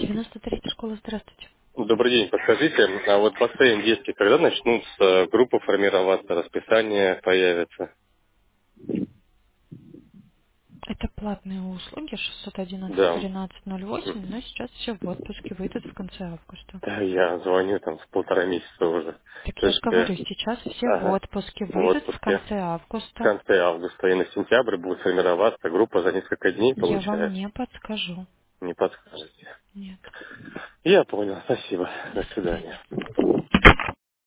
93-я школа, здравствуйте. Добрый день, подскажите, а вот бассейн детский, когда начнутся группы формироваться, расписание появится? Это платные услуги 611 Да. 1308, но сейчас все в отпуске, выйдут в конце августа. Да, я звоню там с 1,5 месяца уже. Так То я же есть, говорю, сейчас все в ага, отпуске, в выйдут в отпуске. конце В августа. конце августа и на сентябрь будет формироваться группа за несколько дней, Я вам получается. не подскажу. Не подскажете. Нет. Я понял, спасибо. До До свидания. свидания.